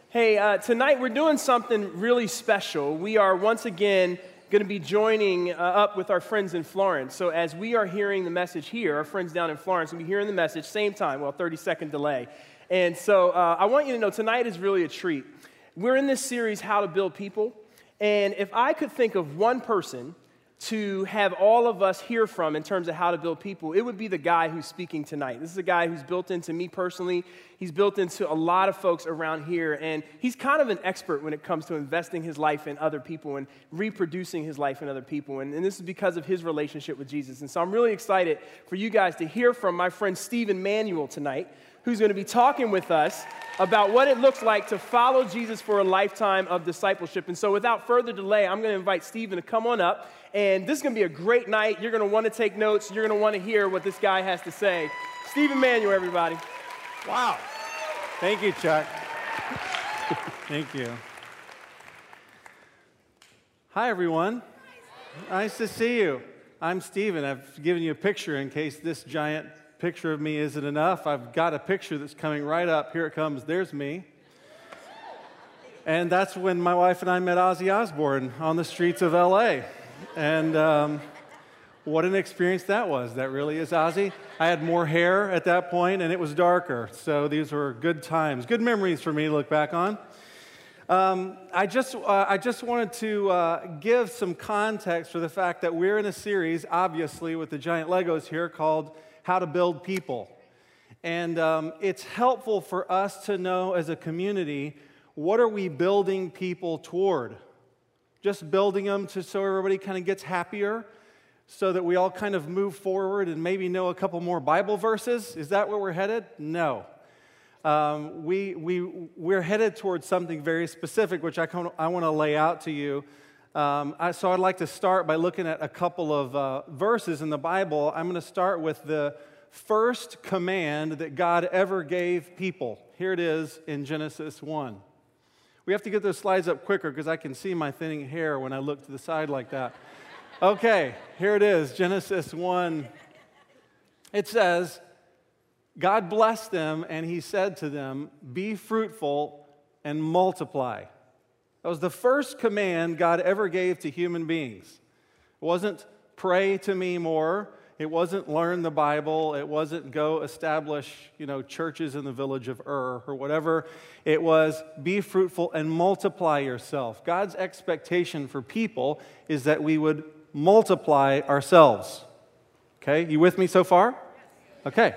Hey, tonight we're doing something really special. We are once again going to be joining up with our friends in Florence. So as we are hearing the message here, our friends down in Florence will be hearing the message same time, 30-second delay. And so I want you to know tonight is really a treat. We're in this series, How to Build People. And if I could think of one person to have all of us hear from in terms of how to build people, it would be the guy who's speaking tonight. This is a guy who's built into me personally. He's built into a lot of folks around here, and he's kind of an expert when it comes to investing his life in other people and reproducing his life in other people, and this is because of his relationship with Jesus. And so I'm really excited for you guys to hear from my friend Stephen Manuel tonight, who's going to be talking with us about what it looks like to follow Jesus for a lifetime of discipleship. And so without further delay, I'm going to invite Stephen to come on up. And this is going to be a great night. You're going to want to take notes. You're going to want to hear what this guy has to say. Stephen Manuel, everybody. Wow. Thank you, Chuck. Thank you. Hi, everyone. Nice to see you. I'm Stephen. I've given you a picture in case this giant picture of me isn't enough. I've got a picture that's coming right up. Here it comes. There's me. And that's when my wife and I met Ozzy Osbourne on the streets of L.A., and what an experience that was. That really is Ozzy. I had more hair at that point, and it was darker. So these were good times, good memories for me to look back on. I just wanted to give some context for the fact that we're in a series, obviously, with the giant Legos here called How to Build People. And it's helpful for us to know as a community, what are we building people toward? Just building them so everybody kind of gets happier, so that we all kind of move forward and maybe know a couple more Bible verses? Is that where we're headed? No. We're headed towards something very specific, which I want to lay out to you. So I'd like to start by looking at a couple of verses in the Bible. I'm going to start with the first command that God ever gave people. Here it is in Genesis 1. We have to get those slides up quicker because I can see my thinning hair when I look to the side like that. Okay, here it is, Genesis 1. It says, God blessed them, and he said to them, be fruitful and multiply. That was the first command God ever gave to human beings. It wasn't pray to me more. It wasn't learn the Bible. It wasn't go establish, churches in the village of Ur or whatever. It was be fruitful and multiply yourself. God's expectation for people is that we would multiply ourselves. Okay, you with me so far? Okay.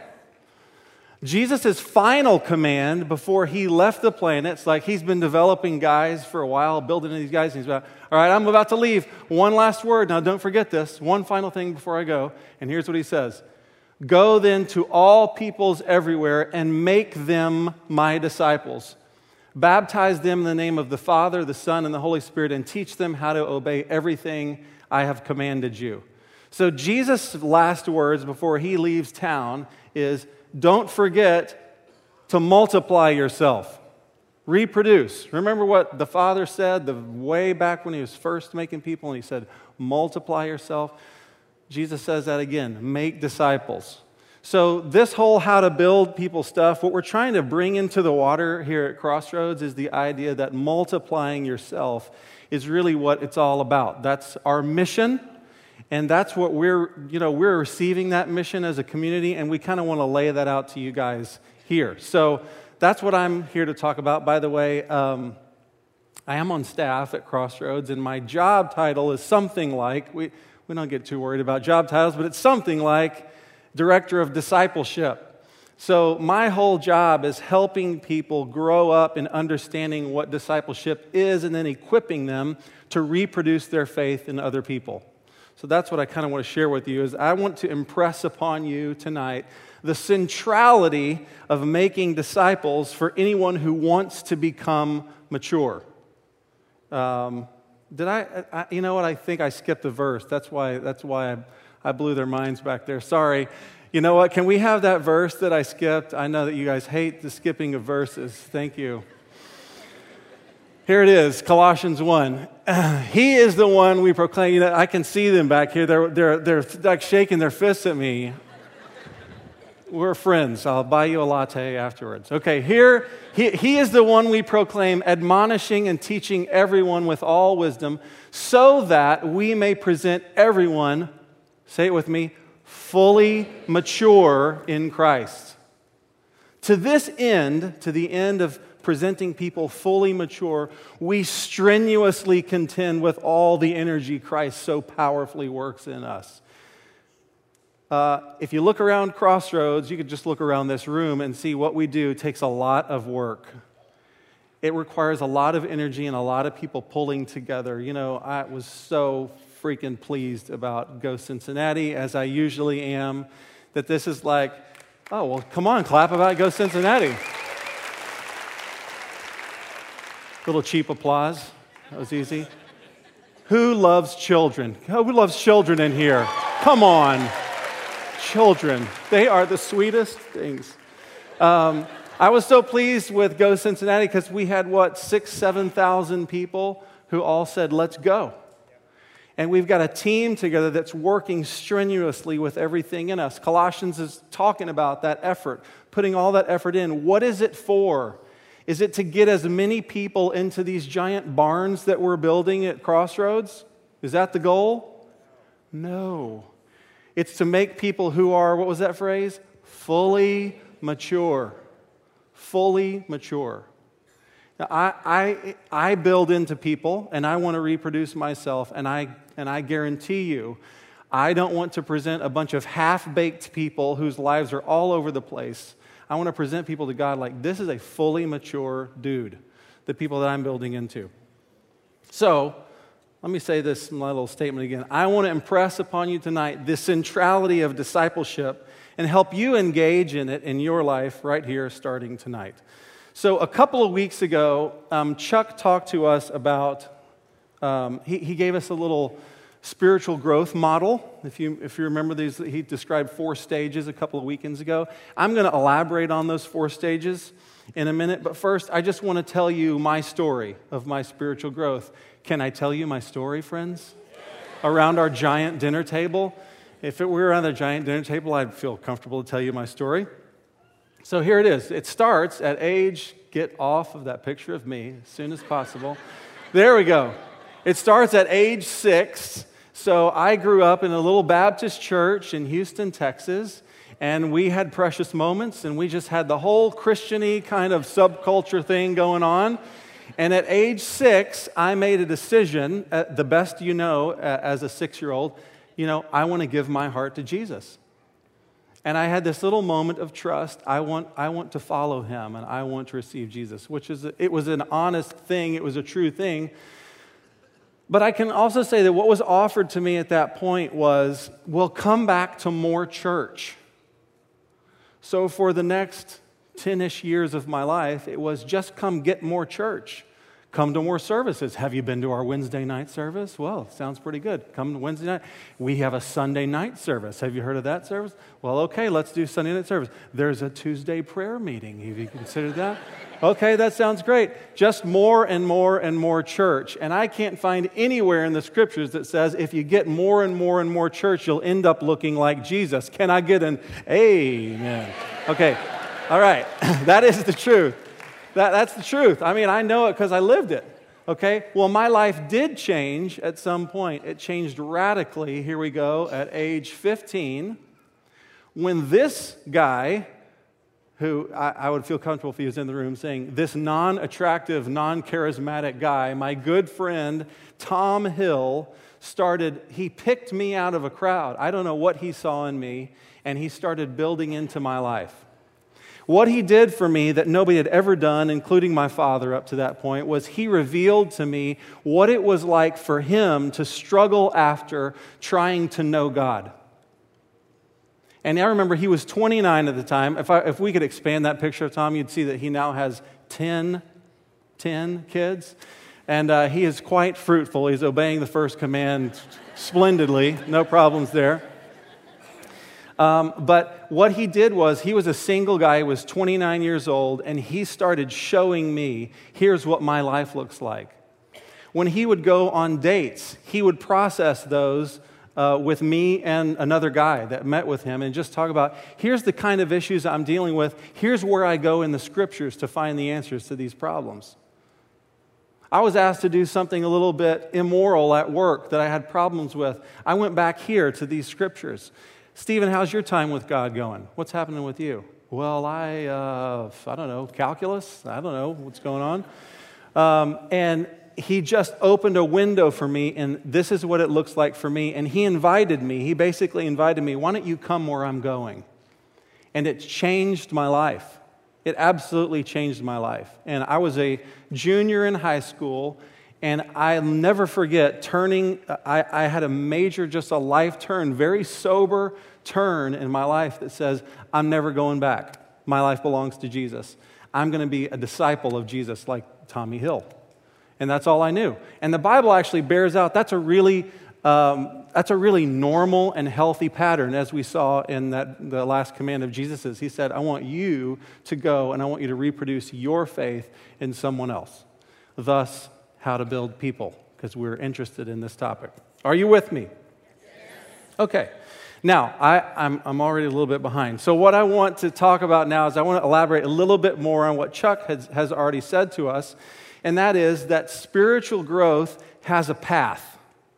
Jesus' final command before he left the planet, it's like he's been developing guys for a while, building these guys, and he's about, all right, I'm about to leave. One last word. Now, don't forget this. One final thing before I go. And here's what he says. Go then to all peoples everywhere and make them my disciples. Baptize them in the name of the Father, the Son, and the Holy Spirit, and teach them how to obey everything I have commanded you. So Jesus' last words before he leaves town is, don't forget to multiply yourself. Reproduce. Remember what the Father said the way back when he was first making people, and he said, multiply yourself. Jesus says that again, make disciples. So this whole how to build people stuff, what we're trying to bring into the water here at Crossroads is the idea that multiplying yourself is really what it's all about. That's our mission. And that's what we're receiving that mission as a community, and we kind of want to lay that out to you guys here. So that's what I'm here to talk about. By the way, I am on staff at Crossroads, and my job title is something like, we don't get too worried about job titles, but it's something like Director of Discipleship. So my whole job is helping people grow up in understanding what discipleship is and then equipping them to reproduce their faith in other people. So that's what I kind of want to share with you is I want to impress upon you tonight the centrality of making disciples for anyone who wants to become mature. You know what? I think I skipped a verse. That's why I blew their minds back there. Sorry. You know what? Can we have that verse that I skipped? I know that you guys hate the skipping of verses. Thank you. Here it is, Colossians 1. He is the one we proclaim. I can see them back here. They're like shaking their fists at me. We're friends. I'll buy you a latte afterwards. Okay, he is the one we proclaim, admonishing and teaching everyone with all wisdom, so that we may present everyone, say it with me, fully mature in Christ. To this end, to the end of presenting people fully mature, we strenuously contend with all the energy Christ so powerfully works in us. If you look around Crossroads, you could just look around this room and see what we do takes a lot of work. It requires a lot of energy and a lot of people pulling together. You know, I was so freaking pleased about Go Cincinnati, as I usually am, that this is like, oh, well, come on, clap about Go Cincinnati. Little cheap applause. That was easy. Who loves children? Who loves children in here? Come on. Children. They are the sweetest things. I was so pleased with Go Cincinnati because we had, 7,000 people who all said, let's go. And we've got a team together that's working strenuously with everything in us. Colossians is talking about that effort, putting all that effort in. What is it for? Is it to get as many people into these giant barns that we're building at Crossroads? Is that the goal? No. It's to make people who are, what was that phrase? Fully mature. Fully mature. Now, I build into people, and I want to reproduce myself, and I guarantee you, I don't want to present a bunch of half-baked people whose lives are all over the place. I want to present people to God like, this is a fully mature dude, the people that I'm building into. So, let me say this in my little statement again. I want to impress upon you tonight the centrality of discipleship and help you engage in it in your life right here starting tonight. So a couple of weeks ago, Chuck talked to us about, he gave us a little spiritual growth model. If you remember these, he described 4 stages a couple of weekends ago. I'm going to elaborate on those 4 stages in a minute, but first I just want to tell you my story of my spiritual growth. Can I tell you my story, friends? Around our giant dinner table? If it were around a giant dinner table, I'd feel comfortable to tell you my story. So here it is. It starts at age, get off of that picture of me as soon as possible. There we go. It starts at age 6. So I grew up in a little Baptist church in Houston, Texas, and we had precious moments, and we just had the whole Christian-y kind of subculture thing going on. And at age 6, I made a decision, the best you know as a 6-year-old, I want to give my heart to Jesus. And I had this little moment of trust. I want to follow him, and I want to receive Jesus, it was an honest thing. It was a true thing. But I can also say that what was offered to me at that point was, we'll come back to more church. So for the next 10-ish years of my life, it was just come get more church. Come to more services. Have you been to our Wednesday night service? Well, sounds pretty good. Come to Wednesday night. We have a Sunday night service. Have you heard of that service? Well, okay, let's do Sunday night service. There's a Tuesday prayer meeting. Have you considered that? Okay, that sounds great. Just more and more and more church. And I can't find anywhere in the scriptures that says if you get more and more and more church, you'll end up looking like Jesus. Can I get an amen? Okay. All right, that is the truth. That's the truth. I mean, I know it because I lived it, okay? Well, my life did change at some point. It changed radically, here we go, at age 15, when this guy, who I would feel comfortable if he was in the room saying, this non-attractive, non-charismatic guy, my good friend, Tom Hill, he picked me out of a crowd. I don't know what he saw in me, and he started building into my life. What he did for me that nobody had ever done, including my father up to that point, was he revealed to me what it was like for him to struggle after trying to know God. And I remember he was 29 at the time. If we could expand that picture of Tom, you'd see that he now has 10 kids. And he is quite fruitful. He's obeying the first command splendidly. No problems there. But what he did was, he was a single guy, he was 29 years old, and he started showing me, here's what my life looks like. When he would go on dates, he would process those with me and another guy that met with him and just talk about, here's the kind of issues I'm dealing with. Here's where I go in the scriptures to find the answers to these problems. I was asked to do something a little bit immoral at work that I had problems with. I went back here to these scriptures. Stephen, how's your time with God going? What's happening with you? Well, I don't know, calculus? I don't know what's going on. And he just opened a window for me, and this is what it looks like for me. And he basically invited me, why don't you come where I'm going? And it changed my life. It absolutely changed my life. And I was a junior in high school, and I'll never forget I had a major, just a life turn, very sober turn in my life that says, I'm never going back. My life belongs to Jesus. I'm going to be a disciple of Jesus like Tommy Hill. And that's all I knew. And the Bible actually bears out that's a really normal and healthy pattern, as we saw in the last command of Jesus's. He said, I want you to go and I want you to reproduce your faith in someone else. Thus, how to build people, because we're interested in this topic. Are you with me? Yes. Okay. Now, I'm already a little bit behind. So what I want to talk about now is I want to elaborate a little bit more on what Chuck has already said to us, and that is that spiritual growth has a path.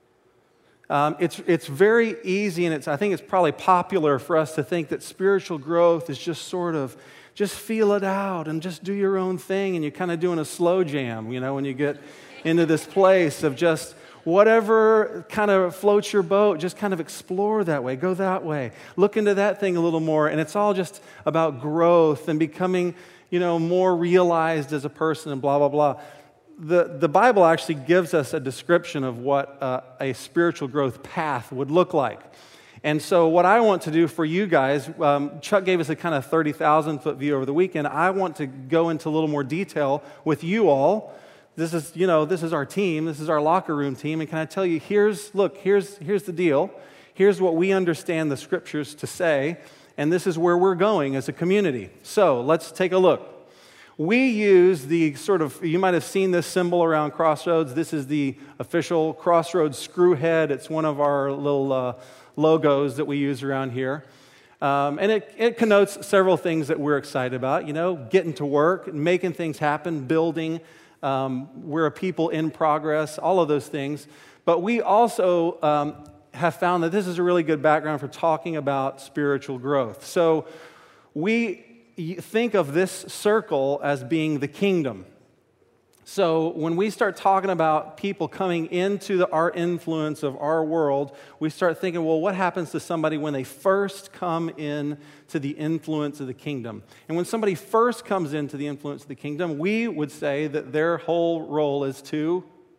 It's very easy, and I think it's probably popular for us to think that spiritual growth is just sort of, just feel it out and just do your own thing, and you're kind of doing a slow jam, when you get into this place of just whatever kind of floats your boat, just kind of explore that way, go that way, look into that thing a little more, and it's all just about growth and becoming, more realized as a person and blah, blah, blah. The Bible actually gives us a description of what a spiritual growth path would look like. And so what I want to do for you guys, Chuck gave us a kind of 30,000-foot view over the weekend. I want to go into a little more detail with you all. This is our team. This is our locker room team. And can I tell you, here's the deal. Here's what we understand the scriptures to say. And this is where we're going as a community. So let's take a look. We use you might have seen this symbol around Crossroads. This is the official Crossroads screw head. It's one of our little logos that we use around here. And it connotes several things that we're excited about. Getting to work, making things happen, building. We're a people in progress, all of those things. But we also have found that this is a really good background for talking about spiritual growth. So we think of this circle as being the kingdom. So when we start talking about people coming into our influence of our world, we start thinking, well, what happens to somebody when they first come in to the influence of the kingdom? And when somebody first comes into the influence of the kingdom, we would say that their whole role is to,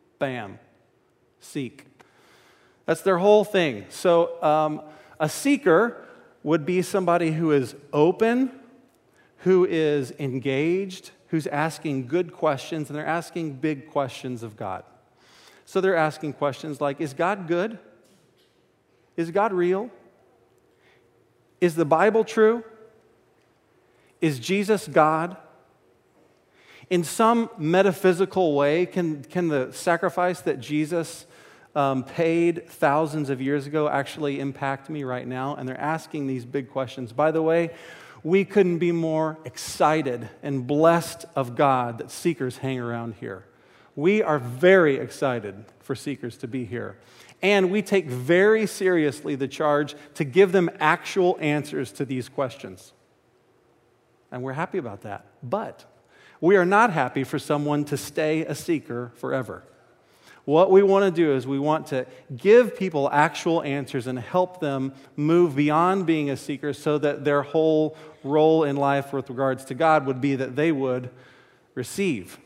seek. That's their whole thing. So a seeker would be somebody who is open, who is engaged, who's asking good questions, and they're asking big questions of God. So they're asking questions like, is God good? Is God real? Is the Bible true? Is Jesus God? In some metaphysical way, can the sacrifice that Jesus paid thousands of years ago actually impact me right now? And they're asking these big questions. By the way, we couldn't be more excited and blessed of God that seekers hang around here. We are very excited for seekers to be here. And we take very seriously the charge to give them actual answers to these questions. And we're happy about that. But we are not happy for someone to stay a seeker forever. What we want to do is we want to give people actual answers and help them move beyond being a seeker so that their whole role in life with regards to God would be that they would receive.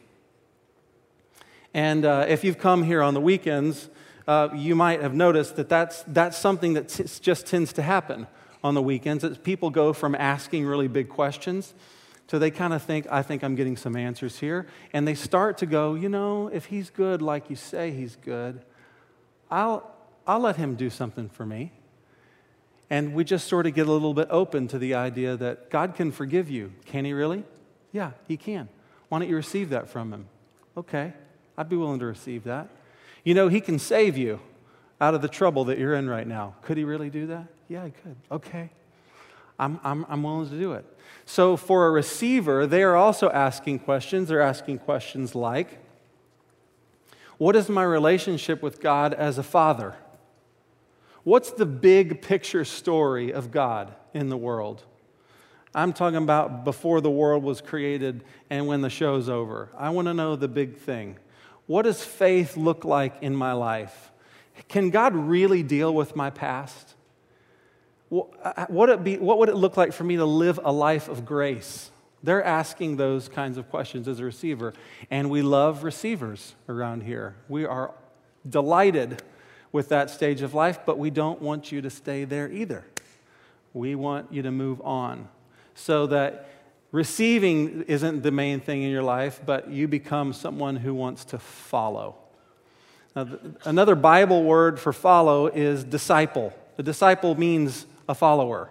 And if you've come here on the weekends, you might have noticed that that's something that just tends to happen on the weekends. That people go from asking really big questions so they kind of think, I think I'm getting some answers here. And they start to go, if he's good like you say he's good, I'll let him do something for me. And we just sort of get a little bit open to the idea that God can forgive you. Can he really? Yeah, he can. Why don't you receive that from him? Okay, I'd be willing to receive that. He can save you. out of the trouble that you're in right now. Could he really do that? Yeah, he could. Okay. I'm willing to do it. So for a receiver, they are also asking questions. They're asking questions like, what is my relationship with God as a father? What's the big picture story of God in the world? I'm talking about before the world was created and when the show's over. I want to know the big thing. What does faith look like in my life? Can God really deal with my past? What would it look like for me to live a life of grace? They're asking those kinds of questions as a receiver, and we love receivers around here. We are delighted with that stage of life, but we don't want you to stay there either. We want you to move on so that receiving isn't the main thing in your life, but you become someone who wants to follow. Now, another Bible word for follow is disciple. A disciple means a follower.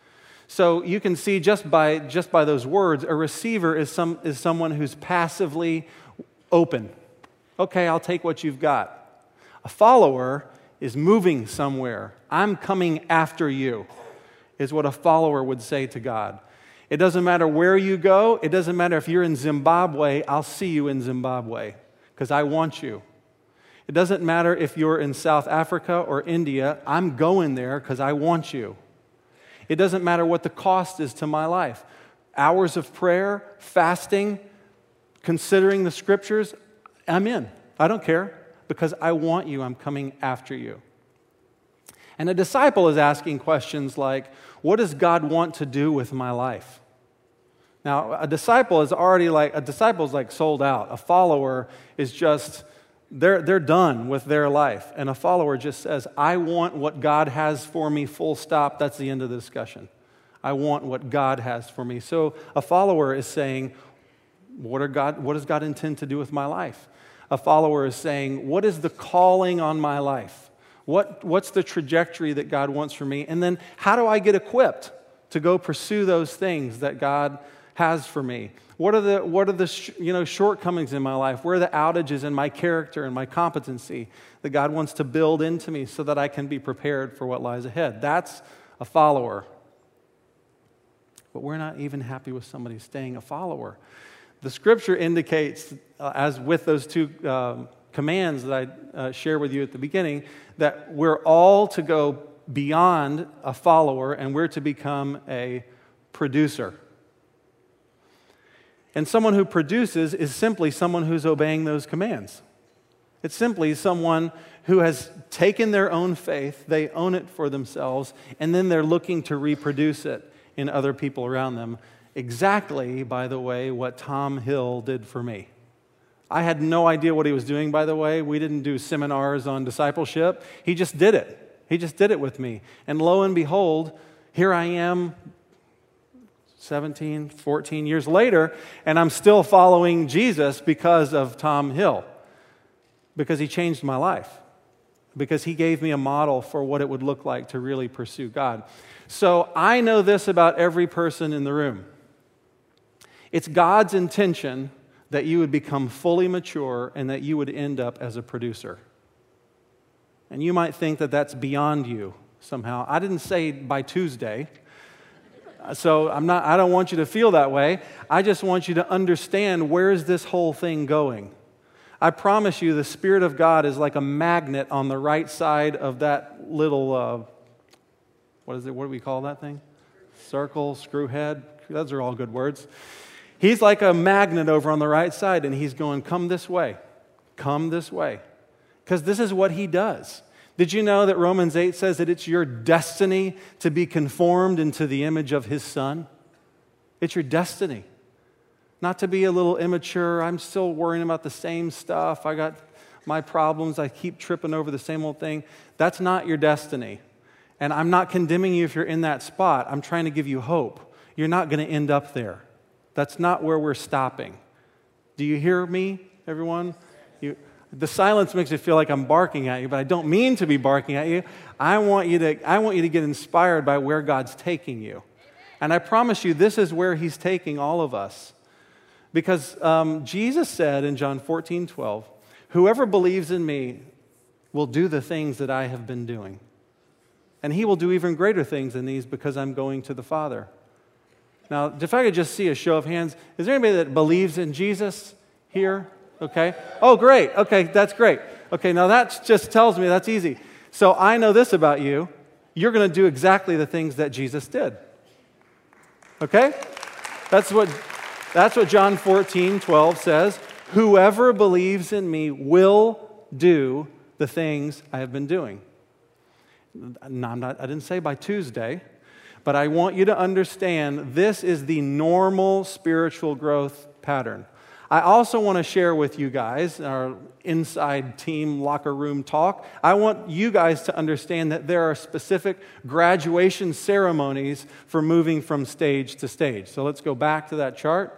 So you can see just by those words, a receiver is someone who's passively open. Okay, I'll take what you've got. A follower is moving somewhere. I'm coming after you, is what a follower would say to God. It doesn't matter where you go. It doesn't matter if you're in Zimbabwe. I'll see you in Zimbabwe because I want you. It doesn't matter if you're in South Africa or India. I'm going there because I want you. It doesn't matter what the cost is to my life. Hours of prayer, fasting, considering the scriptures, I'm in. I don't care because I want you. I'm coming after you. And a disciple is asking questions like, what does God want to do with my life? Now, a disciple is like sold out. A follower is just, they're done with their life. And a follower just says, I want what God has for me, full stop. That's the end of the discussion. I want what God has for me. So a follower is saying, what does God intend to do with my life? A follower is saying, what is the calling on my life? What's the trajectory that God wants for me? And then how do I get equipped to go pursue those things that God has for me? What are the shortcomings in my life? Where are the outages in my character and my competency that God wants to build into me so that I can be prepared for what lies ahead? That's a follower. But we're not even happy with somebody staying a follower. The scripture indicates, as with those two commands that I shared with you at the beginning, that we're all to go beyond a follower and we're to become a producer. And someone who produces is simply someone who's obeying those commands. It's simply someone who has taken their own faith, they own it for themselves, and then they're looking to reproduce it in other people around them. Exactly, by the way, what Tom Hill did for me. I had no idea what he was doing, by the way. We didn't do seminars on discipleship. He just did it. He just did it with me. And lo and behold, here I am 17, 14 years later, and I'm still following Jesus because of Tom Hill. Because he changed my life. Because he gave me a model for what it would look like to really pursue God. So I know this about every person in the room. It's God's intention that you would become fully mature and that you would end up as a producer. And you might think that that's beyond you somehow. I didn't say by Tuesday, so I don't want you to feel that way. I just want you to understand, where is this whole thing going? I promise you the Spirit of God is like a magnet on the right side of that little, what do we call that thing? Circle, screw head. Those are all good words. He's like a magnet over on the right side, and he's going, come this way. Come this way. Because this is what he does. Did you know that Romans 8 says that it's your destiny to be conformed into the image of his Son? It's your destiny. Not to be a little immature. I'm still worrying about the same stuff. I got my problems. I keep tripping over the same old thing. That's not your destiny. And I'm not condemning you if you're in that spot. I'm trying to give you hope. You're not going to end up there. That's not where we're stopping. Do you hear me, everyone? The silence makes it feel like I'm barking at you, but I don't mean to be barking at you. I want you to get inspired by where God's taking you. And I promise you, this is where he's taking all of us. Because Jesus said in John 14:12, whoever believes in me, will do the things that I have been doing. And he will do even greater things than these because I'm going to the Father. Now, if I could just see a show of hands, is there anybody that believes in Jesus here? Okay. Oh, great. Okay, that's great. Okay, now that just tells me that's easy. So I know this about you. You're going to do exactly the things that Jesus did. Okay? That's what John 14:12 says. Whoever believes in me will do the things I have been doing. No, I didn't say by Tuesday, but I want you to understand this is the normal spiritual growth pattern. I also want to share with you guys, our inside team locker room talk, I want you guys to understand that there are specific graduation ceremonies for moving from stage to stage. So let's go back to that chart.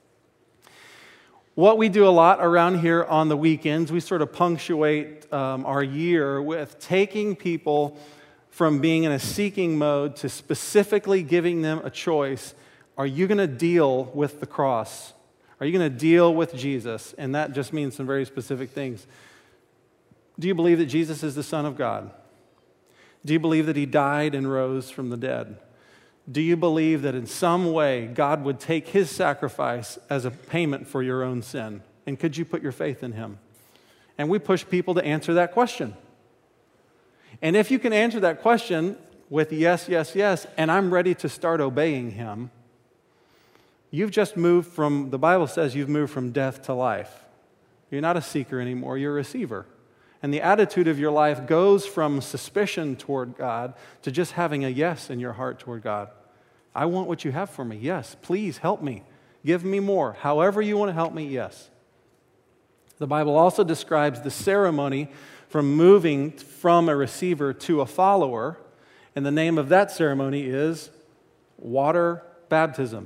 What we do a lot around here on the weekends, we sort of punctuate our year with taking people from being in a seeking mode to specifically giving them a choice. Are you going to deal with the cross? Are you going to deal with Jesus? And that just means some very specific things. Do you believe that Jesus is the Son of God? Do you believe that he died and rose from the dead? Do you believe that in some way God would take his sacrifice as a payment for your own sin? And could you put your faith in him? And we push people to answer that question. And if you can answer that question with yes, yes, yes, and I'm ready to start obeying him, you've just moved from, the Bible says you've moved from death to life. You're not a seeker anymore, you're a receiver. And the attitude of your life goes from suspicion toward God to just having a yes in your heart toward God. I want what you have for me. Yes, please help me. Give me more. However you want to help me, yes. The Bible also describes the ceremony from moving from a receiver to a follower. And the name of that ceremony is water baptism.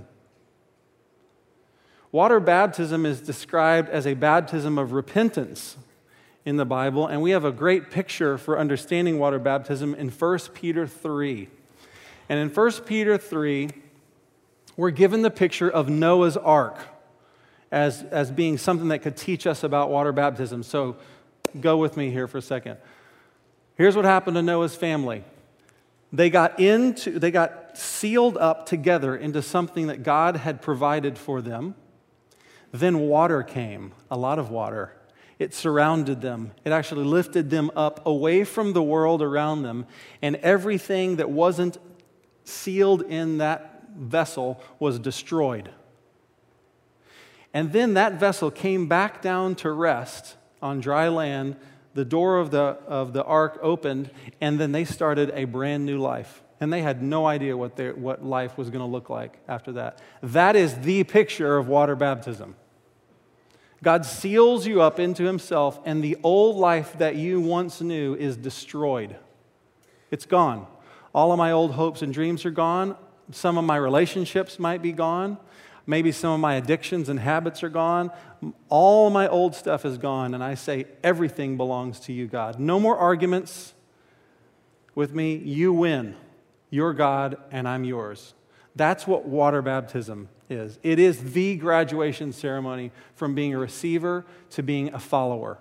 Water baptism is described as a baptism of repentance in the Bible, and we have a great picture for understanding water baptism in 1 Peter 3. And in 1 Peter 3, we're given the picture of Noah's Ark as being something that could teach us about water baptism. So go with me here for a second. Here's what happened to Noah's family. They got sealed up together into something that God had provided for them. Then water came, a lot of water. It surrounded them. It actually lifted them up away from the world around them, and everything that wasn't sealed in that vessel was destroyed. And then that vessel came back down to rest on dry land. The door of the ark opened, and then they started a brand new life. And they had no idea what life was going to look like after that. That is the picture of water baptism. God seals you up into himself, and the old life that you once knew is destroyed. It's gone. All of my old hopes and dreams are gone. Some of my relationships might be gone. Maybe some of my addictions and habits are gone. All my old stuff is gone, and I say, everything belongs to you, God. No more arguments with me. You win. You're God, and I'm yours. That's what water baptism is. It is the graduation ceremony from being a receiver to being a follower.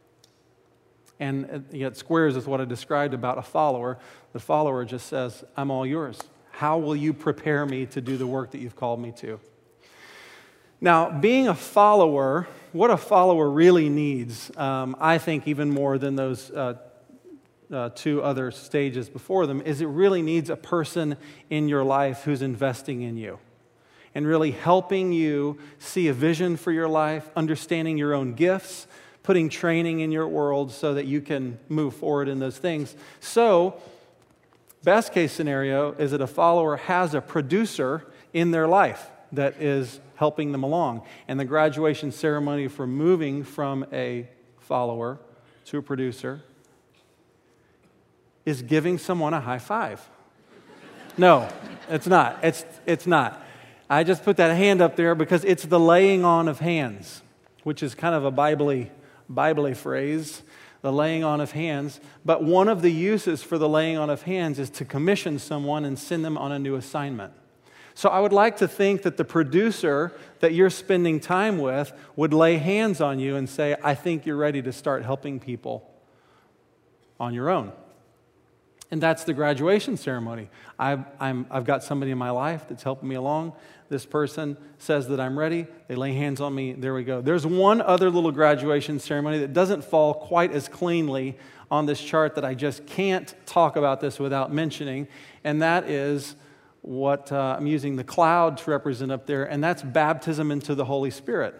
And it squares with what I described about a follower. The follower just says, I'm all yours. How will you prepare me to do the work that you've called me to? Now, being a follower, what a follower really needs, I think even more than those two other stages before them, is it really needs a person in your life who's investing in you and really helping you see a vision for your life, understanding your own gifts, putting training in your world so that you can move forward in those things. So, best case scenario is that a follower has a producer in their life that is helping them along. And the graduation ceremony for moving from a follower to a producer is giving someone a high five. No, it's not. It's not. I just put that hand up there because it's the laying on of hands, which is kind of a Bible-y phrase, the laying on of hands. But one of the uses for the laying on of hands is to commission someone and send them on a new assignment. So I would like to think that the producer that you're spending time with would lay hands on you and say, I think you're ready to start helping people on your own. And that's the graduation ceremony. I've got somebody in my life that's helping me along. This person says that I'm ready. They lay hands on me. There we go. There's one other little graduation ceremony that doesn't fall quite as cleanly on this chart that I just can't talk about this without mentioning, and that is what I'm using the cloud to represent up there, and that's baptism into the Holy Spirit.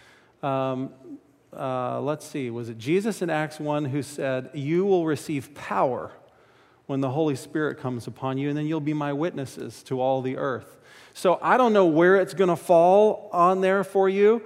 Let's see, was it Jesus in Acts 1 who said, "You will receive power when the Holy Spirit comes upon you, and then you'll be my witnesses to all the earth." So I don't know where it's going to fall on there for you.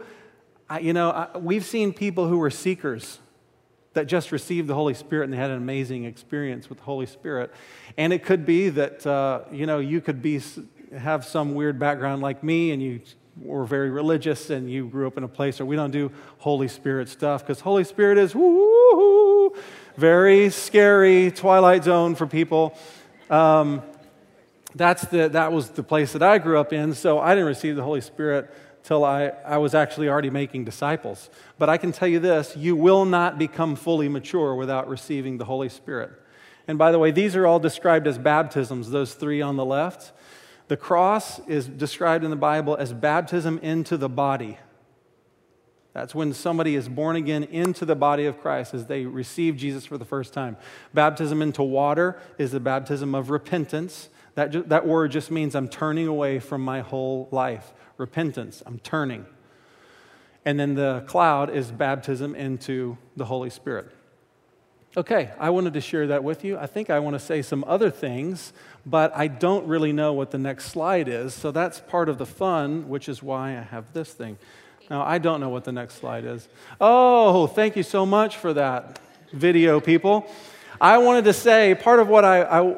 We've seen people who were seekers that just received the Holy Spirit and they had an amazing experience with the Holy Spirit. And it could be that, you could have some weird background like me and you were very religious and you grew up in a place where we don't do Holy Spirit stuff because Holy Spirit is woo-hoo, very scary Twilight Zone for people. That was the place that I grew up in, so I didn't receive the Holy Spirit till I was actually already making disciples. But I can tell you this, you will not become fully mature without receiving the Holy Spirit. And by the way, these are all described as baptisms, those three on the left. The cross is described in the Bible as baptism into the body. That's when somebody is born again into the body of Christ as they receive Jesus for the first time. Baptism into water is the baptism of repentance. That word just means I'm turning away from my whole life. Repentance, I'm turning. And then the cloud is baptism into the Holy Spirit. Okay, I wanted to share that with you. I think I want to say some other things, but I don't really know what the next slide is, so that's part of the fun, which is why I have this thing. Now, I don't know what the next slide is. Oh, thank you so much for that, video people. I wanted to say part of what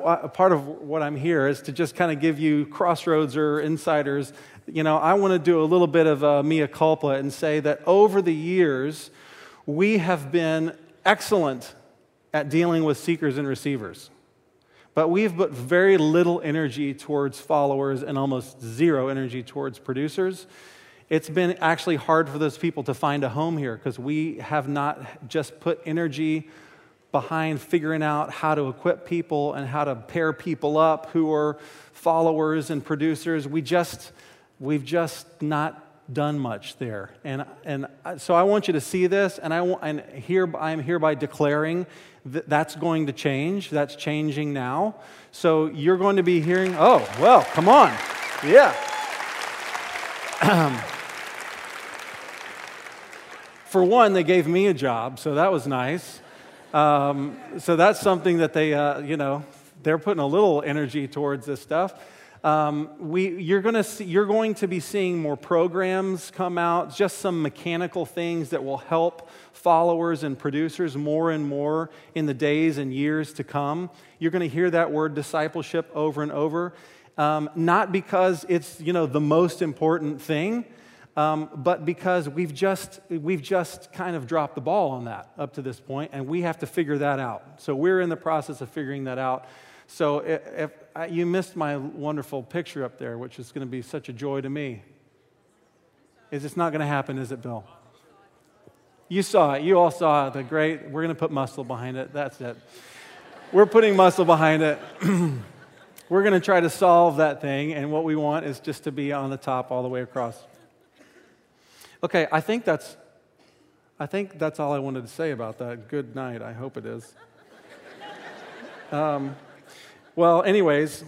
I'm here is to just kind of give you crossroads or insiders. I want to do a little bit of a mea culpa and say that over the years, we have been excellent at dealing with seekers and receivers. But we've put very little energy towards followers and almost zero energy towards producers. It's been actually hard for those people to find a home here because we have not just put energy behind figuring out how to equip people and how to pair people up who are followers and producers. We've just not done much there. And so I want you to see this, and I'm hereby declaring that that's going to change. That's changing now. So you're going to be hearing, oh, well, come on. Yeah. For one, they gave me a job, so that was nice. So that's something that they're putting a little energy towards this stuff. You're going to be seeing more programs come out, just some mechanical things that will help followers and producers more and more in the days and years to come. You're going to hear that word discipleship over and over, not because it's the most important thing, but because we've just kind of dropped the ball on that up to this point, and we have to figure that out. So we're in the process of figuring that out. So if you missed my wonderful picture up there, which is going to be such a joy to me. It's not going to happen, is it, Bill? You saw it. You all saw the great. We're going to put muscle behind it. That's it. We're putting muscle behind it. We're going to try to solve that thing, and what we want is just to be on the top all the way across. Okay, I think that's all I wanted to say about that. Good night. I hope it is. Well, anyways,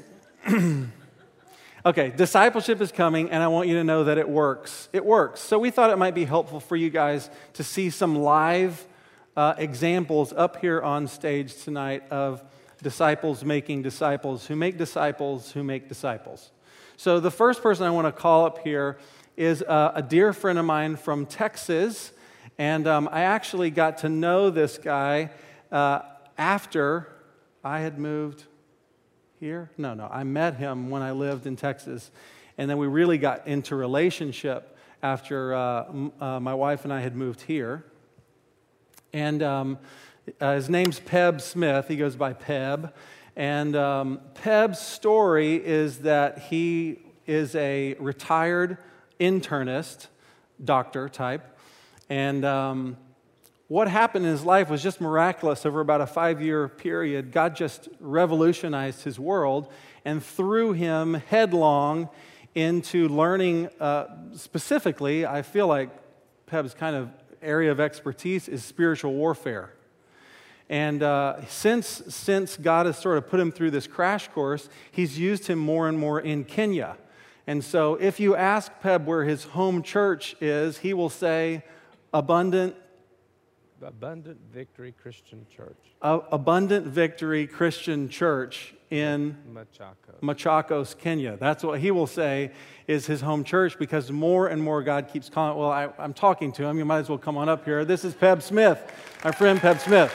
okay, discipleship is coming, and I want you to know that it works. It works. So we thought it might be helpful for you guys to see some live examples up here on stage tonight of disciples making disciples who make disciples who make disciples. So the first person I want to call up here is a dear friend of mine from Texas, and I actually got to know this guy after I had moved here. No, I met him when I lived in Texas, and then we really got into relationship after my wife and I had moved here. And his name's Peb Smith. He goes by Peb. And Peb's story is that he is a retired internist, doctor type, and what happened in his life was just miraculous. Over about a 5-year period, God just revolutionized his world and threw him headlong into learning, specifically, I feel like Peb's kind of area of expertise is spiritual warfare. And since God has sort of put him through this crash course, he's used him more and more in Kenya. And so if you ask Peb where his home church is, he will say Abundant Victory Christian Church. Abundant Victory Christian Church in Machakos, Kenya. That's what he will say is his home church, because more and more God keeps calling. Well, I'm talking to him. You might as well come on up here. This is Peb Smith, our friend Peb Smith.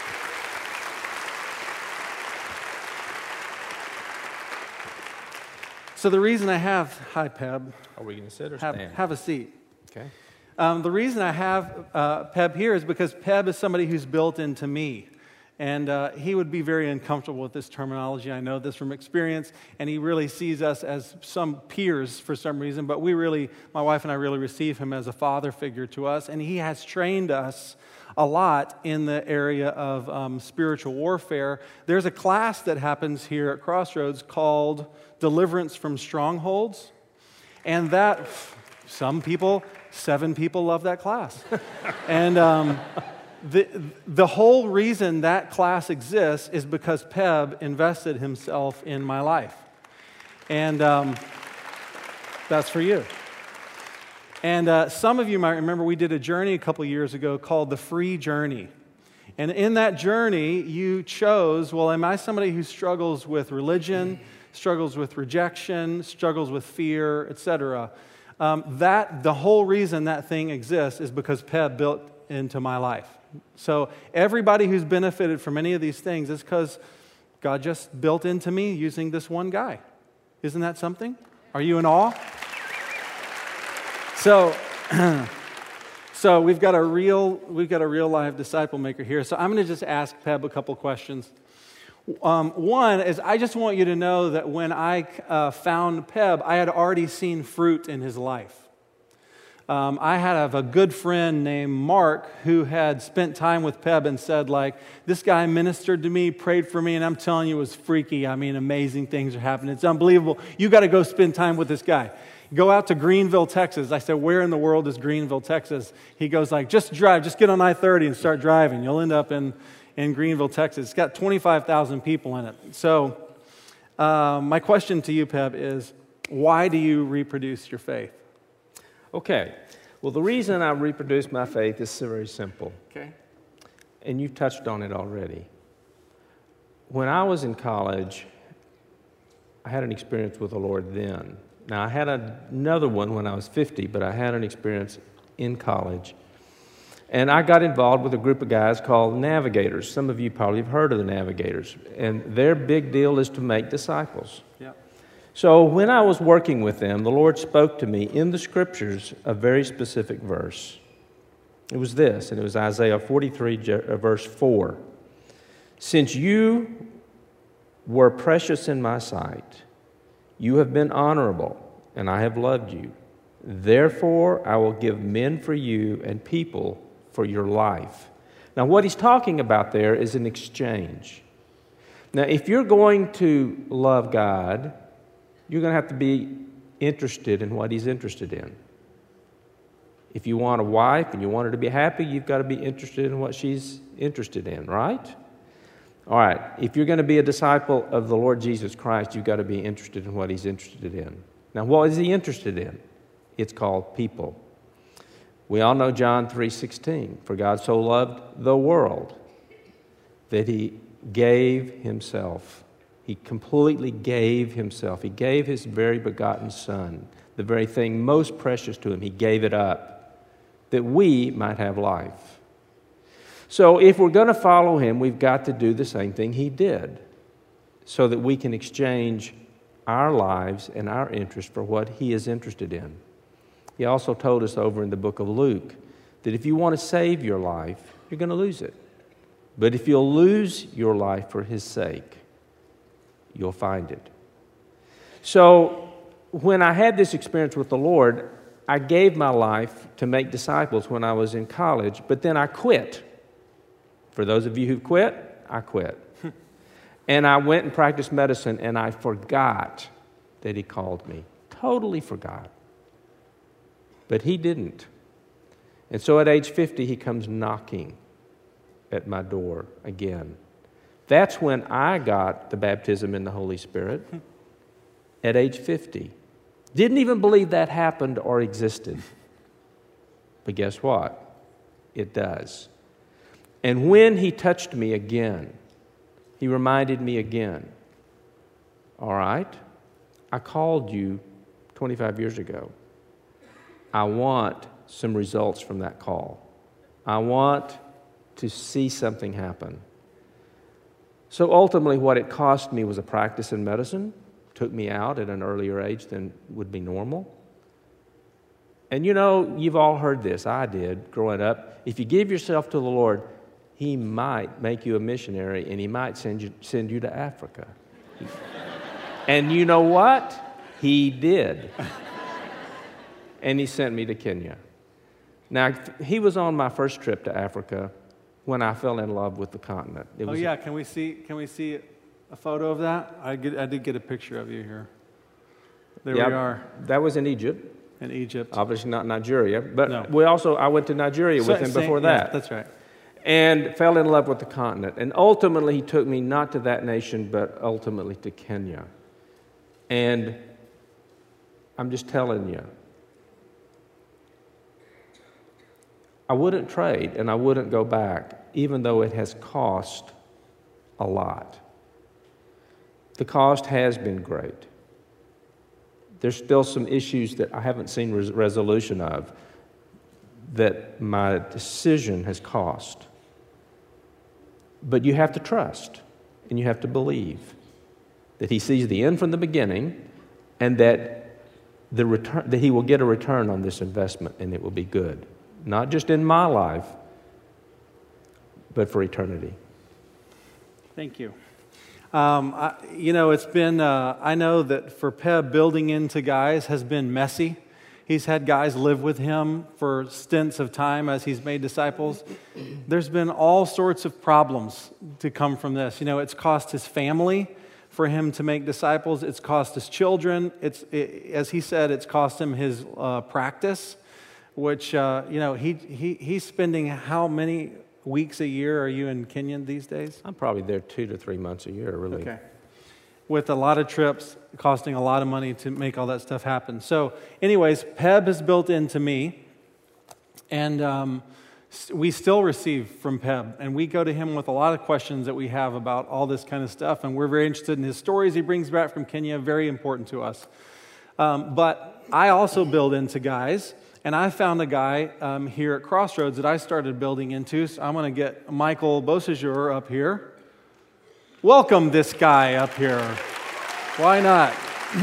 So the reason I have, hi Peb. Are we going to sit or stand? Have a seat. Okay. The reason I have Peb here is because Peb is somebody who's built into me. And he would be very uncomfortable with this terminology. I know this from experience. And he really sees us as some peers for some reason. But my wife and I really receive him as a father figure to us. And he has trained us a lot in the area of spiritual warfare. There's a class that happens here at Crossroads called Deliverance from Strongholds. And that, 7 people love that class. And the whole reason that class exists is because Peb invested himself in my life. And that's for you. And some of you might remember we did a journey a couple years ago called the Free Journey. And in that journey, you chose, well, am I somebody who struggles with religion, struggles with rejection, struggles with fear, etc.? The whole reason that thing exists is because Peb built into my life. So everybody who's benefited from any of these things is because God just built into me using this one guy. Isn't that something? Are you in awe? So we've got a real live disciple maker here. So I'm going to just ask Peb a couple questions. One is I just want you to know that when I found Peb, I had already seen fruit in his life. I have a good friend named Mark who had spent time with Peb and said, like, this guy ministered to me, prayed for me, and I'm telling you, it was freaky. I mean, amazing things are happening. It's unbelievable. You got to go spend time with this guy. Go out to Greenville, Texas. I said, where in the world is Greenville, Texas? He goes like, just drive. Just get on I-30 and start driving. You'll end up in Greenville, Texas. It's got 25,000 people in it. So my question to you, Peb, is why do you reproduce your faith? Okay. Well, the reason I reproduce my faith is very simple. Okay. And you've touched on it already. When I was in college, I had an experience with the Lord then. Now, I had another one when I was 50, but I had an experience in college. And I got involved with a group of guys called Navigators. Some of you probably have heard of the Navigators. And their big deal is to make disciples. Yeah. So when I was working with them, the Lord spoke to me in the Scriptures a very specific verse. It was this, and it was Isaiah 43, verse 4. Since you were precious in my sight, you have been honorable, and I have loved you. Therefore, I will give men for you and people for your life. Now, what he's talking about there is an exchange. Now, if you're going to love God, you're going to have to be interested in what he's interested in. If you want a wife and you want her to be happy, you've got to be interested in what she's interested in, right? All right, if you're going to be a disciple of the Lord Jesus Christ, you've got to be interested in what he's interested in. Now, what is he interested in? It's called people. We all know John 3:16. For God so loved the world that he gave himself. He completely gave himself. He gave his very begotten Son, the very thing most precious to him. He gave it up that we might have life. So if we're going to follow him, we've got to do the same thing he did so that we can exchange our lives and our interest for what he is interested in. He also told us over in the book of Luke that if you want to save your life, you're going to lose it. But if you'll lose your life for his sake, you'll find it. So when I had this experience with the Lord, I gave my life to make disciples when I was in college, but then I quit. For those of you who quit, I quit. And I went and practiced medicine, and I forgot that he called me. Totally forgot. But he didn't. And so at age 50, he comes knocking at my door again. That's when I got the baptism in the Holy Spirit at age 50. Didn't even believe that happened or existed. But guess what? It does. And when he touched me again, he reminded me again, all right, I called you 25 years ago. I want some results from that call. I want to see something happen. So ultimately what it cost me was a practice in medicine. Took me out at an earlier age than would be normal. And you know, you've all heard this. I did growing up. If you give yourself to the Lord, he might make you a missionary and he might send you to Africa. And you know what? He did. And he sent me to Kenya. Now, he was on my first trip to Africa when I fell in love with the continent. Can we see a photo of that? I did get a picture of you here. There we are. That was in Egypt. In Egypt. Obviously not Nigeria. But no. I went to Nigeria with him before that. Yeah, that's right. And fell in love with the continent. And ultimately he took me not to that nation, but ultimately to Kenya. And I'm just telling you, I wouldn't trade and I wouldn't go back, even though it has cost a lot. The cost has been great. There's still some issues that I haven't seen resolution of that my decision has cost. But you have to trust and you have to believe that he sees the end from the beginning and that that he will get a return on this investment and it will be good. Not just in my life, but for eternity. Thank you. It's been, I know that for Peb, building into guys has been messy. He's had guys live with him for stints of time as he's made disciples. There's been all sorts of problems to come from this. It's cost his family for him to make disciples. It's cost his children. As he said, it's cost him his practice, which, he's spending how many weeks a year are you in Kenya these days? I'm probably there 2 to 3 months a year, really. Okay. With a lot of trips, costing a lot of money to make all that stuff happen. So anyways, Peb is built into me, and we still receive from Peb, and we go to him with a lot of questions that we have about all this kind of stuff, and we're very interested in his stories he brings back from Kenya, very important to us. But I also build into guys. And I found a guy here at Crossroads that I started building into. So I'm going to get Michael Beausejour up here. Welcome this guy up here. Why not?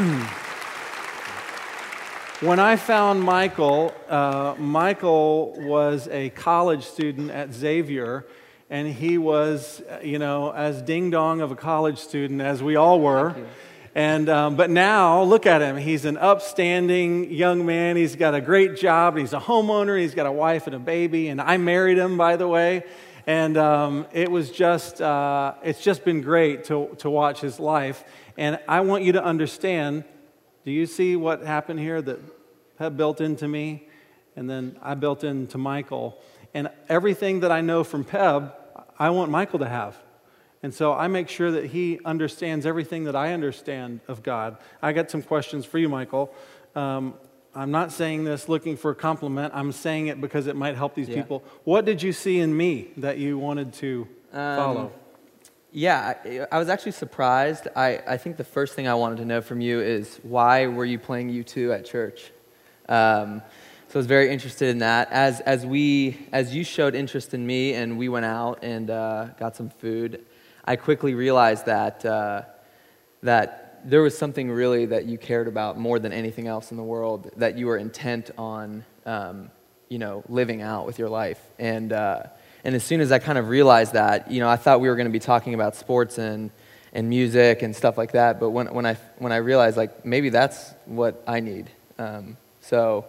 When I found Michael, Michael was a college student at Xavier, and he was, as ding-dong of a college student as we all were. And but now, look at him. He's an upstanding young man. He's got a great job. He's a homeowner. He's got a wife and a baby. And I married him, by the way. And it's just been great to watch his life. And I want you to understand, do you see what happened here that Peb built into me? And then I built into Michael. And everything that I know from Peb, I want Michael to have. And so I make sure that he understands everything that I understand of God. I got some questions for you, Michael. I'm not saying this looking for a compliment. I'm saying it because it might help these people. What did you see in me that you wanted to follow? I was actually surprised. I think the first thing I wanted to know from you is why were you playing U2 at church? So I was very interested in that. As you showed interest in me and we went out and got some food, I quickly realized that there was something really that you cared about more than anything else in the world, that you were intent on, living out with your life. And as soon as I kind of realized that, I thought we were going to be talking about sports and music and stuff like that. But when I realized, maybe that's what I need. So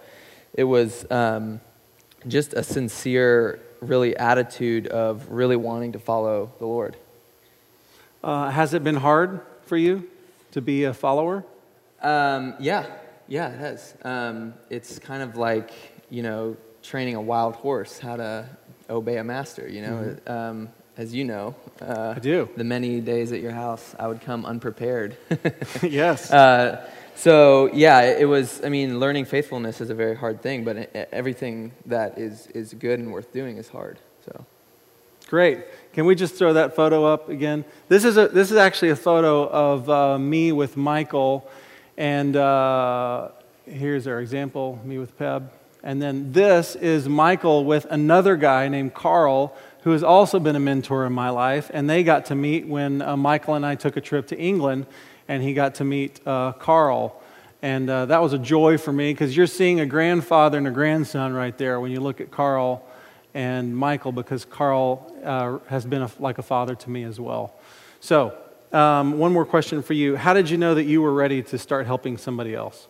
it was just a sincere, really attitude of really wanting to follow the Lord. Has it been hard for you to be a follower? Yeah, it has. It's kind of like, training a wild horse, how to obey a master, As you know. I do. The many days at your house, I would come unprepared. Yes. So, yeah, it was, learning faithfulness is a very hard thing, but everything that is good and worth doing is hard, so. Great. Can we just throw that photo up again? This is actually a photo of me with Michael, and here's our example, me with Peb. And then this is Michael with another guy named Carl, who has also been a mentor in my life, and they got to meet when Michael and I took a trip to England, and he got to meet Carl. And that was a joy for me, because you're seeing a grandfather and a grandson right there when you look at Carl and Michael, because Carl has been like a father to me as well. So, one more question for you. How did you know that you were ready to start helping somebody else?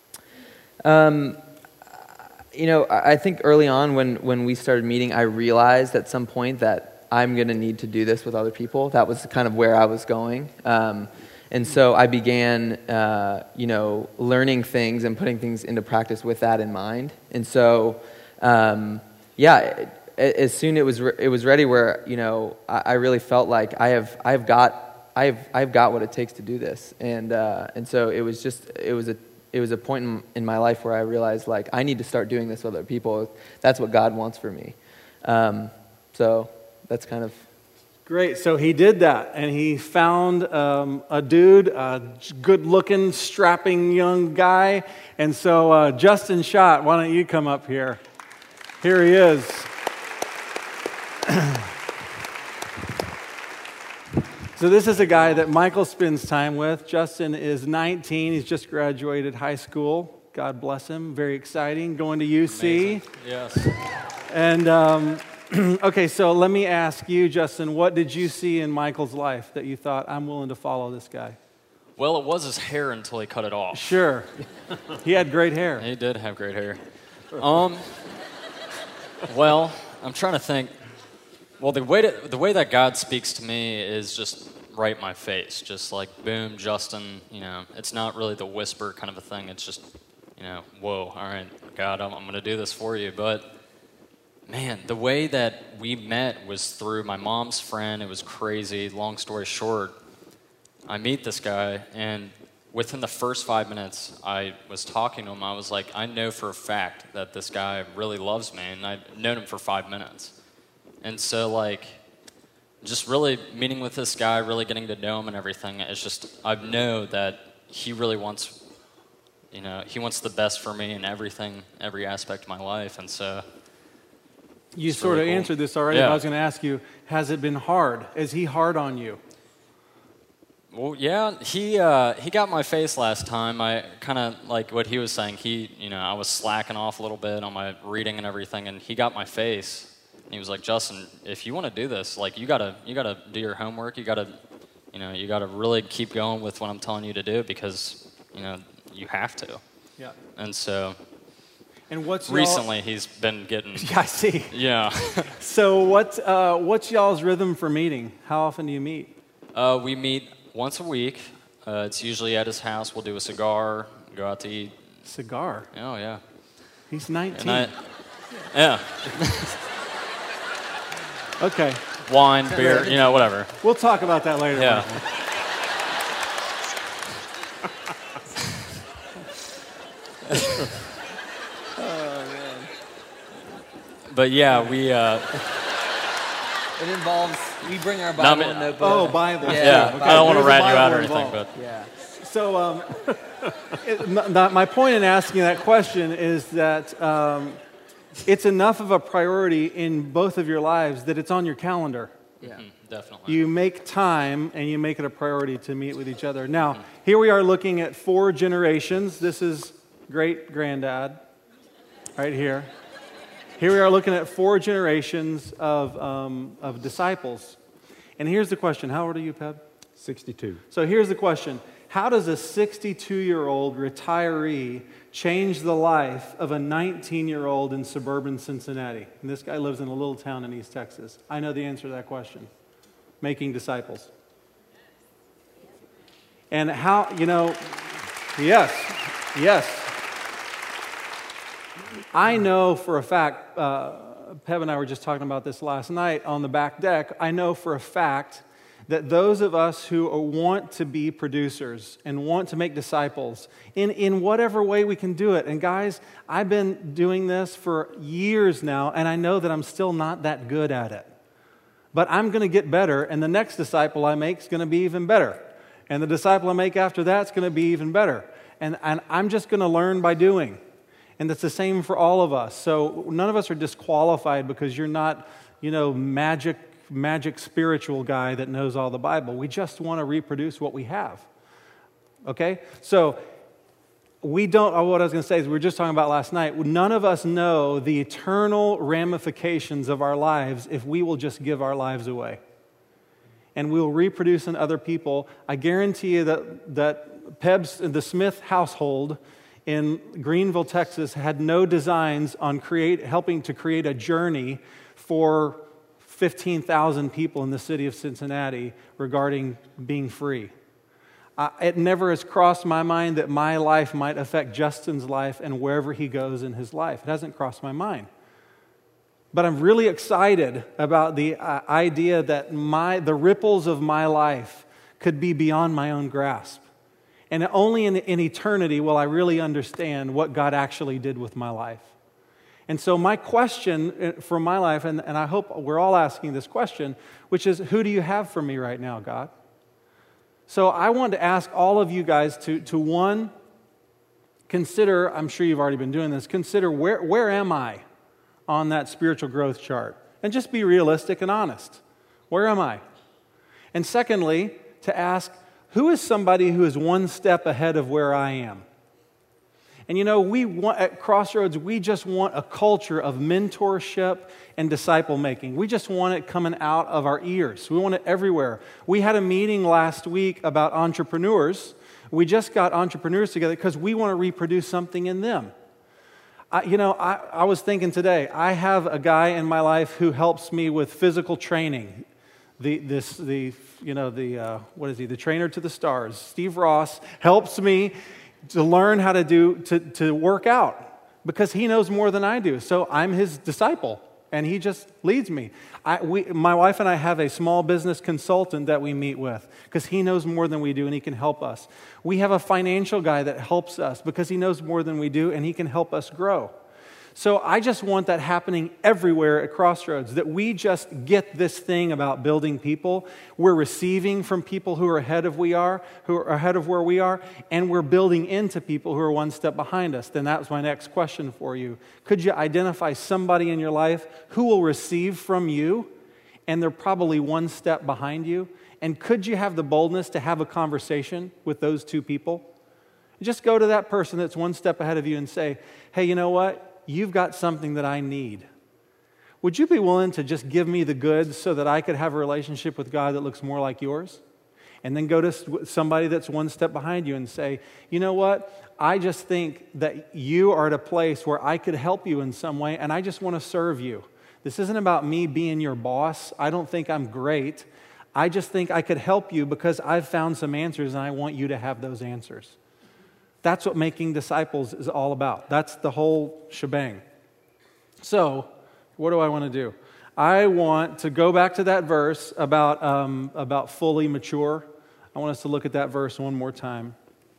I think early on when we started meeting, I realized at some point that I'm going to need to do this with other people. That was kind of where I was going. And so I began, learning things and putting things into practice with that in mind. And so, as soon it was ready, where I really felt like I've got what it takes to do this. And so it was a point in my life where I realized, like, I need to start doing this with other people. That's what God wants for me. So that's kind of... Great. So he did that, and he found a dude, a good-looking, strapping young guy. And so Justin Schott, why don't you come up here? Here he is. So this is a guy that Michael spends time with. Justin is 19. He's just graduated high school. God bless him. Very exciting. Going to UC. Amazing. Yes. And okay, so let me ask you, Justin, what did you see in Michael's life that you thought, I'm willing to follow this guy? Well, it was his hair until he cut it off. Sure. He had great hair. He did have great hair. Well, I'm trying to think. Well, the way that God speaks to me is just right in my face, just like, boom, Justin. It's not really the whisper kind of a thing. It's just, whoa, all right, God, I'm going to do this for you. But man, the way that we met was through my mom's friend. It was crazy. Long story short, I meet this guy, and within the first 5 minutes I was talking to him, I was like, I know for a fact that this guy really loves me, and I've known him for 5 minutes. And so, like, just really meeting with this guy, really getting to know him and everything, it's just, I know that he really wants, he wants the best for me in everything, every aspect of my life, and so... You sort of answered this already, yeah. But I was going to ask you, has it been hard? Is he hard on you? Well, yeah, he got my face last time. I kind of, like what he was saying, I was slacking off a little bit on my reading and everything, and he got my face. And he was like, Justin, if you want to do this, like, you gotta do your homework. You gotta really keep going with what I'm telling you to do, because, you have to. Yeah. And so... And what's recently he's been getting... Yeah, I see. Yeah. So what's y'all's rhythm for meeting? How often do you meet? We meet once a week. It's usually at his house. We'll do a cigar, go out to eat. Cigar? Oh, yeah. He's 19. Yeah. Okay. Wine, beer, whatever. We'll talk about that later. Yeah. But yeah, we... It involves, we bring our Bible and notebook. Oh, Bible. Yeah, okay. I don't want to There's a rat you out or Bible anything, involved. but... Yeah. So my point in asking that question is that it's enough of a priority in both of your lives that it's on your calendar. Yeah. Mm-hmm, definitely. You make time and you make it a priority to meet with each other. Now, here we are looking at 4 generations. This is great-granddad right here. Here we are looking at 4 generations of disciples. And here's the question. How old are you, Peb? 62. So here's the question. How does a 62-year-old retiree change the life of a 19-year-old in suburban Cincinnati? And this guy lives in a little town in East Texas. I know the answer to that question. Making disciples. And how, yes. I know for a fact, Peb and I were just talking about this last night on the back deck. I know for a fact that those of us who want to be producers and want to make disciples in whatever way we can do it. And guys, I've been doing this for years now, and I know that I'm still not that good at it. But I'm going to get better, and the next disciple I make is going to be even better. And the disciple I make after that is going to be even better. And I'm just going to learn by doing. And that's the same for all of us. So none of us are disqualified because you're not, magic spiritual guy that knows all the Bible. We just want to reproduce what we have. Okay? So what I was going to say is we were just talking about last night. None of us know the eternal ramifications of our lives if we will just give our lives away. And we'll reproduce in other people. I guarantee you that Peb's, the Smith household in Greenville, Texas, had no designs on helping to create a journey for 15,000 people in the city of Cincinnati regarding being free. It never has crossed my mind that my life might affect Justin's life and wherever he goes in his life. It hasn't crossed my mind. But I'm really excited about the idea that the ripples of my life could be beyond my own grasp. And only in eternity will I really understand what God actually did with my life. And so my question for my life, and I hope we're all asking this question, which is, who do you have for me right now, God? So I want to ask all of you guys to one, consider, I'm sure you've already been doing this, consider where am I on that spiritual growth chart? And just be realistic and honest. Where am I? And secondly, to ask, who is somebody who is one step ahead of where I am? And we want, at Crossroads, we just want a culture of mentorship and disciple making. We just want it coming out of our ears. We want it everywhere. We had a meeting last week about entrepreneurs. We just got entrepreneurs together because we want to reproduce something in them. I was thinking today, I have a guy in my life who helps me with physical training. The trainer to the stars, Steve Ross, helps me to learn how to work out because he knows more than I do. So I'm his disciple, and he just leads me. My wife and I have a small business consultant that we meet with because he knows more than we do, and he can help us. We have a financial guy that helps us because he knows more than we do, and he can help us grow. So I just want that happening everywhere at Crossroads, that we just get this thing about building people. We're receiving from people who are ahead of where we are, and we're building into people who are one step behind us. Then that was my next question for you. Could you identify somebody in your life who will receive from you, and they're probably one step behind you? And could you have the boldness to have a conversation with those two people? Just go to that person that's one step ahead of you and say, hey, you know what? You've got something that I need. Would you be willing to just give me the goods so that I could have a relationship with God that looks more like yours? And then go to somebody that's one step behind you and say, you know what? I just think that you are at a place where I could help you in some way, and I just want to serve you. This isn't about me being your boss. I don't think I'm great. I just think I could help you because I've found some answers, and I want you to have those answers. That's what making disciples is all about. That's the whole shebang. So, what do I want to do? I want to go back to that verse about fully mature. I want us to look at that verse one more time.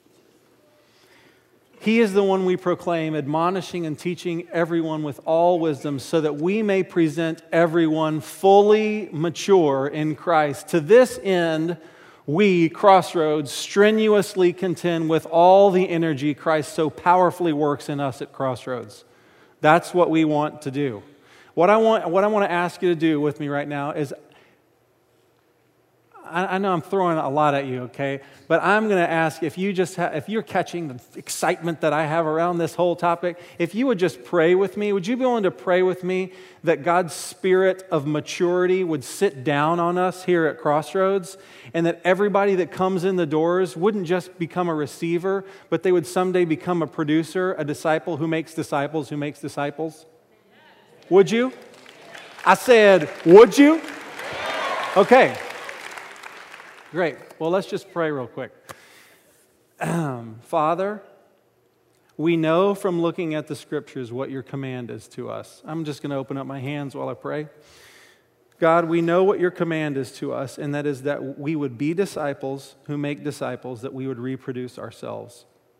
He is the one we proclaim, admonishing and teaching everyone with all wisdom, so that we may present everyone fully mature in Christ. To this end, we, Crossroads, strenuously contend with all the energy Christ so powerfully works in us at Crossroads. That's what we want to do. What I want to ask you to do with me right now is I know I'm throwing a lot at you, okay? But I'm going to ask if you're catching the excitement that I have around this whole topic, if you would just pray with me. Would you be willing to pray with me that God's spirit of maturity would sit down on us here at Crossroads, and that everybody that comes in the doors wouldn't just become a receiver, but they would someday become a producer, a disciple who makes disciples who makes disciples? Would you? I said, would you? Okay. Great. Well, let's just pray real quick. Father, we know from looking at the Scriptures what your command is to us. I'm just going to open up my hands while I pray. God, we know what your command is to us, and that is that we would be disciples who make disciples, that we would reproduce ourselves.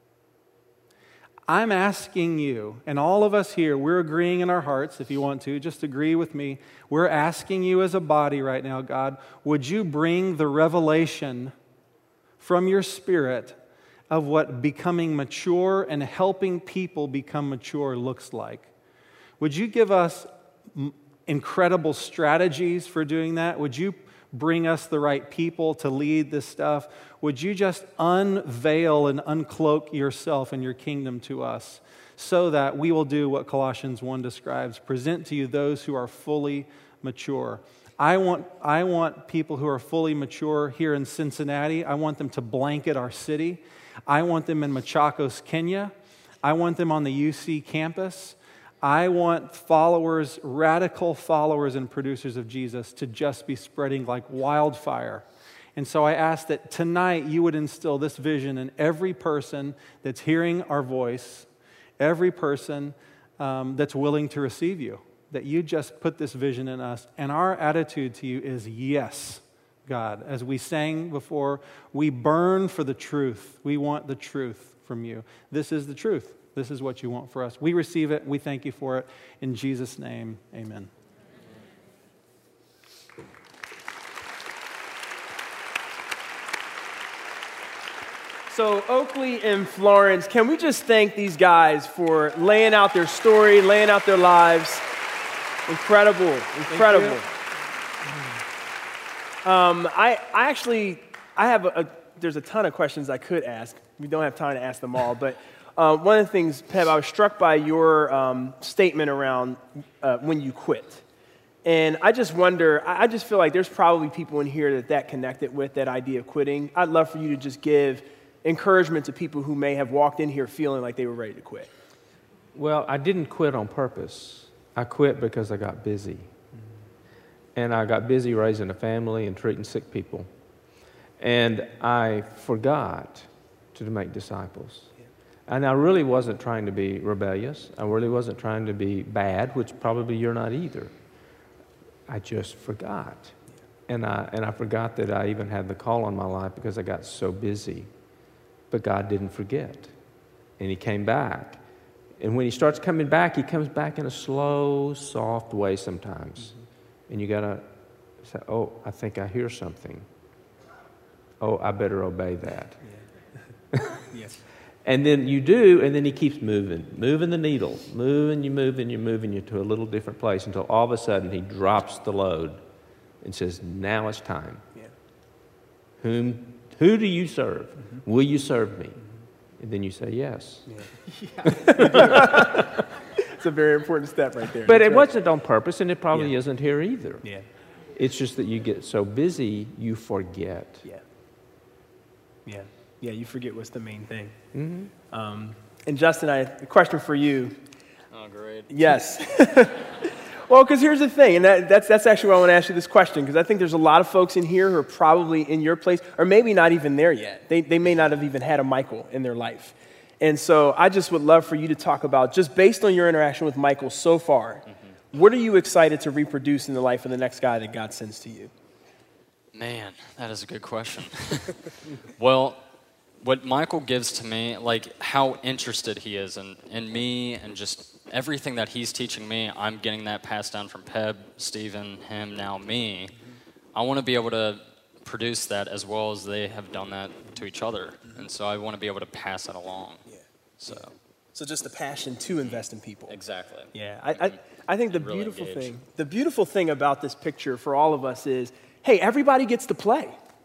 I'm asking you, and all of us here, we're agreeing in our hearts, if you want to, just agree with me. We're asking you as a body right now, God, would you bring the revelation from your Spirit of what becoming mature and helping people become mature looks like? Would you give us incredible strategies for doing that? Would you bring us the right people to lead this stuff? Would you just unveil and uncloak yourself and your kingdom to us so that we will do what Colossians 1 describes, present to you those who are fully mature. I want people who are fully mature here in Cincinnati. I want them to blanket our city. I want them in Machakos, Kenya. I want them on the UC campus. I want followers, radical followers and producers of Jesus to just be spreading like wildfire. And so I ask that tonight you would instill this vision in every person that's hearing our voice, every person that's willing to receive you, that you just put this vision in us. And our attitude to you is yes, God. As we sang before, we burn for the truth. We want the truth from you. This is the truth. This is what you want for us. We receive it. We thank you for it. In Jesus' name, amen. So Oakley and Florence, can we just thank these guys for laying out their story, laying out their lives? Incredible. There's a ton of questions I could ask. We don't have time to ask them all, but one of the things, Peb, I was struck by your statement around when you quit. And I just wonder, I just feel like there's probably people in here that connected with that idea of quitting. I'd love for you to just give encouragement to people who may have walked in here feeling like they were ready to quit. Well, I didn't quit on purpose. I quit because I got busy. And I got busy raising a family and treating sick people. And I forgot to make disciples. And I really wasn't trying to be rebellious. I really wasn't trying to be bad, which probably you're not either. I just forgot. And I forgot that I even had the call on my life because I got so busy. But God didn't forget. And he came back. And when he starts coming back, he comes back in a slow, soft way sometimes. Mm-hmm. And you got to say, oh, I think I hear something. Oh, I better obey that. Yeah. Yes. And then you do, and then he keeps moving the needle, moving you to a little different place until all of a sudden he drops the load and says, now it's time. Yeah. Who do you serve? Mm-hmm. Will you serve me? Mm-hmm. And then you say yes. Yeah. It's a very important step right there. But it wasn't on purpose, and it probably isn't here either. Yeah. It's just that you get so busy, you forget. Yeah, you forget what's the main thing. Mm-hmm. And Justin, I have a question for you. Oh, great. Yes. Well, because here's the thing, and that's actually why I want to ask you this question, because I think there's a lot of folks in here who are probably in your place, or maybe not even there yet. They may not have even had a Michael in their life. And so I just would love for you to talk about, just based on your interaction with Michael so far, what are you excited to reproduce in the life of the next guy that God sends to you? Man, that is a good question. Well, what Michael gives to me, like how interested he is in me and just everything that he's teaching me, I'm getting that passed down from Peb, Stephen, him, now me. I want to be able to produce that as well as they have done that to each other. And so I want to be able to pass that along. Yeah. So just the passion to invest in people. Exactly. Yeah. I think the beautiful thing about this picture for all of us is, hey, everybody gets to play.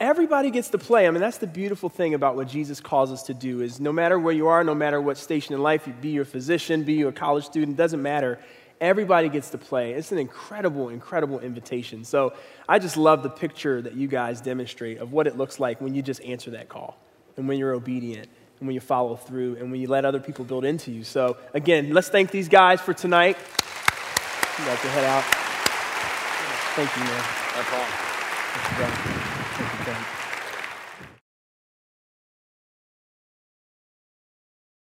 everybody gets to play. I mean, that's the beautiful thing about what Jesus calls us to do is no matter where you are, no matter what station in life, be you a physician, be you a college student, doesn't matter. Everybody gets to play. It's an incredible, incredible invitation. So I just love the picture that you guys demonstrate of what it looks like when you just answer that call and when you're obedient and when you follow through and when you let other people build into you. So again, let's thank these guys for tonight. You guys can head out. Thank you, man. No problem. Thank you, Ben. Thank you, Ben.